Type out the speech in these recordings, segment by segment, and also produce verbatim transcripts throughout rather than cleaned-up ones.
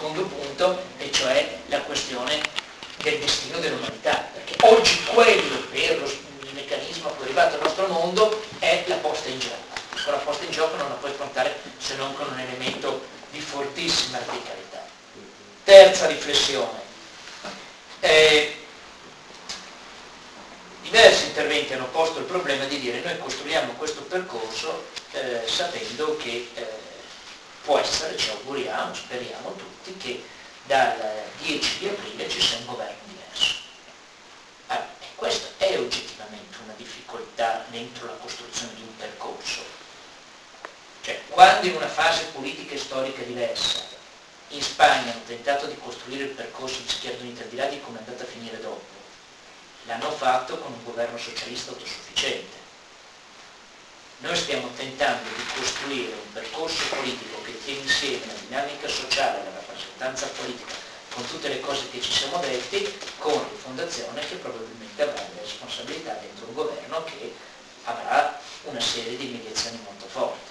secondo punto, e cioè la questione del destino dell'umanità, perché oggi quello per lo, il meccanismo che è arrivato al nostro mondo è la posta in gioco. Con la posta in gioco non la puoi affrontare se non con un elemento di fortissima radicalità. Terza riflessione. Eh, diversi interventi hanno posto il problema di dire noi costruiamo questo percorso eh, sapendo che eh, può essere, ci auguriamo, speriamo tutti, che dal dieci di aprile ci sia un governo diverso. Allora, e questa è oggettivamente una difficoltà dentro la costruzione di un percorso. Cioè, quando in una fase politica e storica diversa, in Spagna hanno tentato di costruire il percorso di Schierda Unita, al di là di come è andata a finire dopo, l'hanno fatto con un governo socialista autosufficiente. Noi stiamo tentando di costruire un percorso politico che tiene insieme la dinamica sociale, la rappresentanza politica, con tutte le cose che ci siamo detti, con rifondazione che probabilmente avrà le responsabilità dentro un governo che avrà una serie di mediazioni molto forti.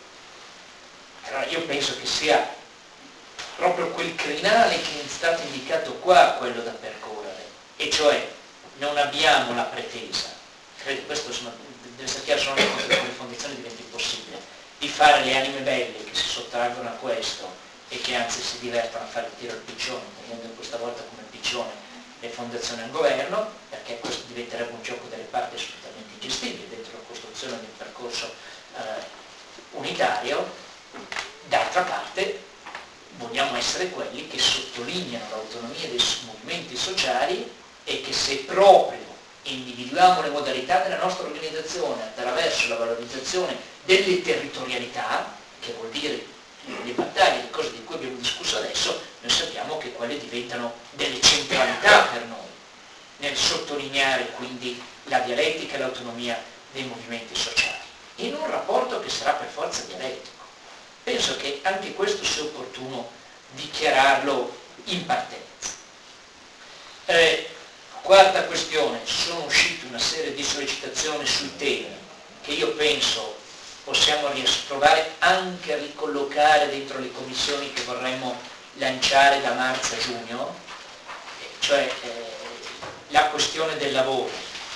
Allora io penso che sia proprio quel crinale che è stato indicato qua quello da percorrere, e cioè non abbiamo la pretesa, credo questo insomma, deve essere chiaro, se non è contro le fondazioni diventa impossibile, di fare le anime belle che si sottraggono a questo e che anzi si divertono a fare il tiro al piccione, tenendo questa volta come piccione le fondazioni al governo, perché questo diventerebbe un gioco delle parti assolutamente ingestibile dentro la costruzione del percorso eh, unitario. D'altra parte vogliamo essere quelli che sottolineano l'autonomia dei movimenti sociali e che se proprio individuiamo le modalità della nostra organizzazione attraverso la valorizzazione delle territorialità, che vuol dire le battaglie, le cose di cui abbiamo discusso adesso, noi sappiamo che quelle diventano delle centralità per noi, nel sottolineare quindi la dialettica e l'autonomia dei movimenti sociali, in un rapporto che sarà per forza dialettico. Penso che anche questo sia opportuno dichiararlo in partenza. Eh, quarta questione, sono uscite una serie di sollecitazioni sui temi che io penso possiamo provare anche a ricollocare dentro le commissioni che vorremmo lanciare da marzo a giugno, cioè eh, la questione del lavoro,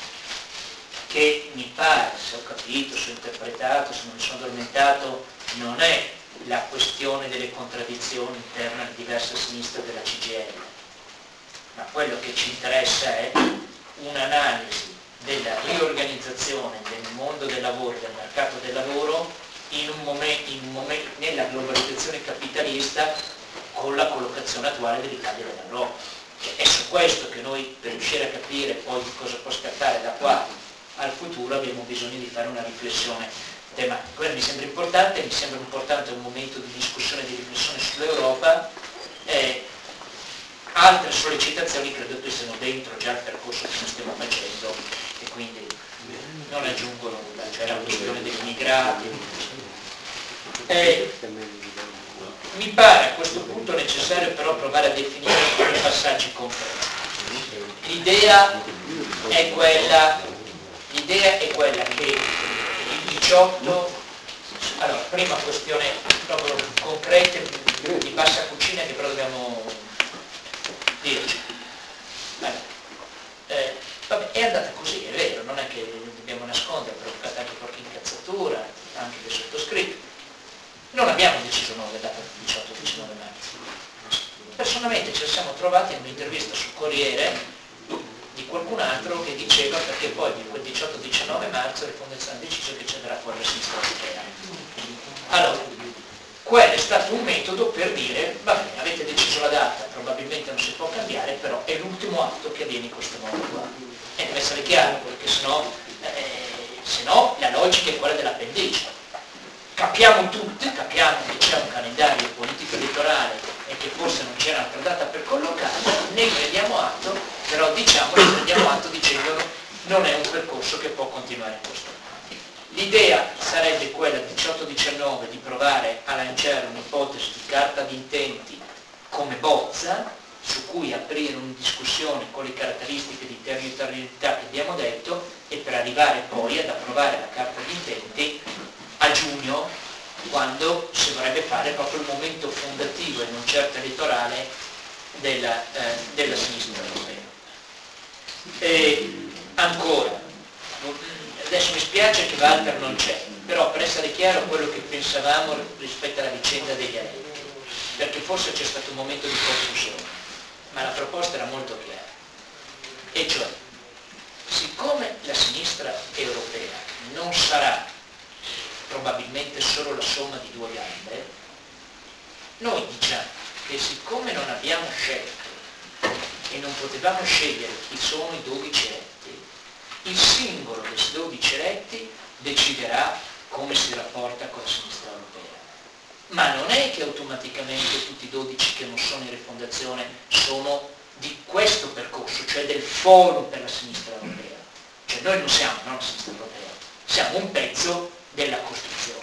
che mi pare, se ho capito, se ho interpretato, se non mi sono addormentato, non è la questione delle contraddizioni interne alle diverse sinistre della C G I L, ma quello che ci interessa è un'analisi della riorganizzazione del mondo del lavoro, del mercato del lavoro in un momento, in un momento, nella globalizzazione capitalista con la collocazione attuale dell'Italia e dell'Europa. Cioè, è su questo che noi, per riuscire a capire poi di cosa può scattare da qua al futuro, abbiamo bisogno di fare una riflessione tematica. Quello mi sembra importante, mi sembra importante un momento di discussione e di riflessione sull'Europa. Eh, altre sollecitazioni credo che siano dentro già il percorso che noi stiamo facendo e quindi non aggiungo nulla, cioè la questione degli immigrati. Eh, mi pare a questo punto necessario però provare a definire alcuni passaggi concreti. L'idea è quella, l'idea è quella che il diciotto, allora prima questione proprio concreta di bassa cucina che però dobbiamo dirci. Allora, eh, vabbè, è andata così, è vero, non è che dobbiamo nascondere, ha provocato anche qualche incazzatura, anche del sottoscritto. Non abbiamo deciso noi la data del diciotto diciannove marzo. Personalmente ci siamo trovati in un'intervista sul Corriere di qualcun altro che diceva perché poi di quel diciotto diciannove marzo le fondazioni hanno deciso che ci andrà fuori la sinistra europea. Allora, quello è stato un metodo per dire, va bene, avete deciso la data, probabilmente non si può cambiare, però è l'ultimo atto che avviene in questo modo qua. E deve essere chiaro, perché sennò, eh, sennò la logica è quella dell'appendice. Capiamo tutti, capiamo che c'è un calendario politico elettorale e che forse non c'è un'altra data per collocarla, ne prendiamo atto, però diciamo ne prendiamo atto dicendo non è un percorso che può continuare in questo modo. L'idea sarebbe quella diciotto diciannove di provare a lanciare un'ipotesi di carta di intenti come bozza, su cui aprire una discussione con le caratteristiche di territorialità che abbiamo detto e per arrivare poi ad approvare la carta di intenti a giugno quando si vorrebbe fare proprio il momento fondativo e non certo elettorale della, eh, della sinistra europea. E ancora, adesso mi spiace che Walter non c'è, però per essere chiaro quello che pensavamo rispetto alla vicenda degli eletti, perché forse c'è stato un momento di confusione, ma la proposta era molto chiara, e cioè, siccome la sinistra europea non sarà probabilmente solo la somma di due gambe, noi diciamo che siccome non abbiamo scelto e non potevamo scegliere chi sono i dodici eletti, il singolo dei dodici eletti deciderà come si rapporta con la sinistra europea. Ma non è che automaticamente tutti i dodici che non sono in rifondazione sono di questo percorso, cioè del forum per la sinistra europea. Cioè noi non siamo non la sinistra europea, siamo un pezzo della costruzione.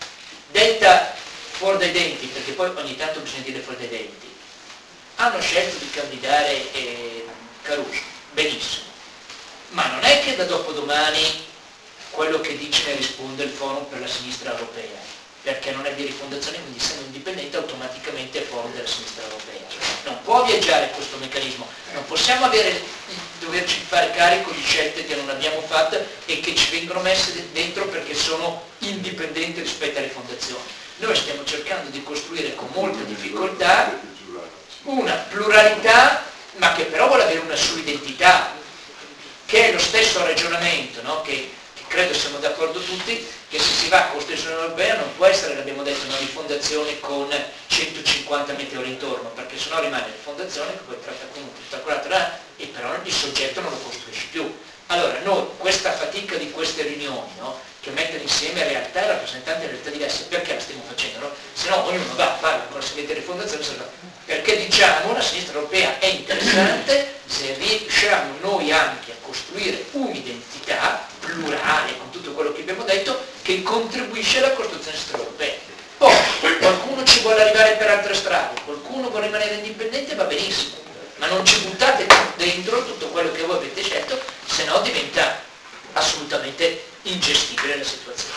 Detta fuori dai denti, perché poi ogni tanto bisogna dire fuori dai denti, hanno scelto di candidare eh, Caruso, benissimo, ma non è che da dopodomani quello che dice ne risponde il forum per la sinistra europea, perché non è di rifondazione, quindi essendo indipendente automaticamente è forum della sinistra europea. Non può viaggiare questo meccanismo, non possiamo avere, doverci fare carico di scelte che non abbiamo fatto e che ci vengono messe dentro perché sono indipendenti rispetto alle fondazioni. Noi stiamo cercando di costruire con molta difficoltà una pluralità, ma che però vuole avere una sua identità, che è lo stesso ragionamento, no? che, che credo siamo d'accordo tutti, che se si va a Costituzione europea non può essere, l'abbiamo detto, una rifondazione con centocinquanta meteori intorno, perché sennò rimane la fondazione che poi tratta comunque tutta quella e però il soggetto non lo costruisce più. Allora noi questa fatica di queste riunioni, no? che mettono insieme realtà e rappresentanti di realtà diverse, perché la stiamo facendo? No? Se no ognuno va a fare con la segretaria di fondazione, perché diciamo la sinistra europea è interessante se riusciamo noi anche a costruire un'identità plurale con tutto quello che abbiamo detto che contribuisce alla costruzione sinistra europea. Poi qualcuno ci vuole arrivare per altre strade, qualcuno vuole rimanere indipendente, va benissimo, ma non ci buttate dentro tutto quello che voi avete scelto, se no diventa assolutamente ingestibile la situazione.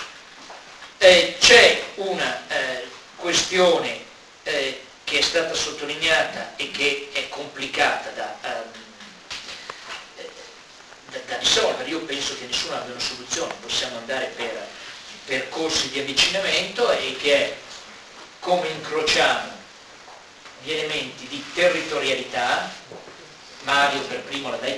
Eh, c'è una eh, questione eh, che è stata sottolineata e che è complicata da, um, da, da risolvere. Io penso che nessuno abbia una soluzione, possiamo andare per percorsi di avvicinamento, e che è come incrociamo gli elementi di territorialità. Mario per primo l'ha detto,